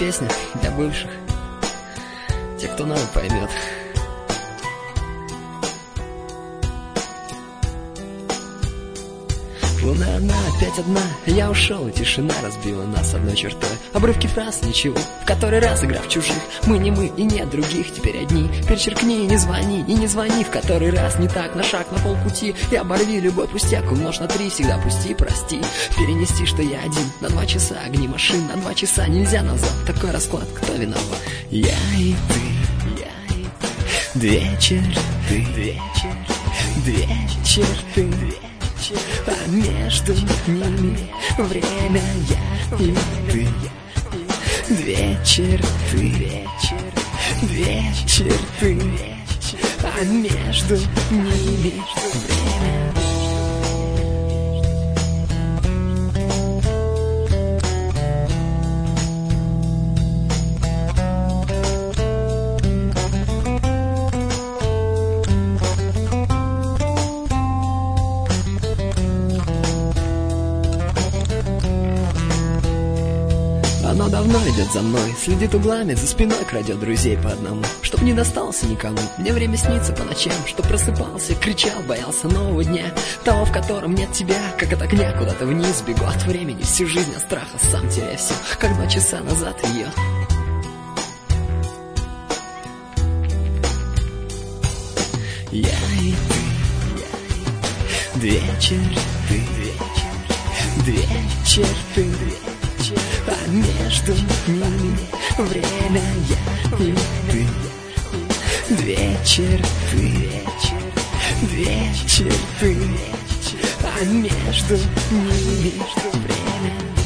песня для бывших. Те, кто надо, поймет. Луна одна, опять одна, я ушел, и тишина разбила нас одной чертой. Обрывки фраз, ничего, в который раз игра в чужих. Мы не мы и нет других, теперь одни. Перечеркни и не звони, в который раз не так, на шаг, на полпути. И оборви любой пустяк, умножь на 3, всегда пусти, прости. Перенести, что я один, на 2 часа, огни машин, на 2 часа нельзя назад. Такой расклад, кто виноват? Я и ты, я и ты. Две черты, а между ними время я и ты. Две черты, а между ними время. Оно давно идет за мной, следит углами, за спиной крадет друзей по одному. Чтоб не достался никому, мне время снится по ночам. Чтоб просыпался, кричал, боялся нового дня, того, в котором нет тебя, как от огня куда-то вниз. Бегу от времени, всю жизнь от страха, сам теряя все, как 2 часа назад ее. Я и ты, две черты, а между ними время я и ты. Две черты, а между ними время.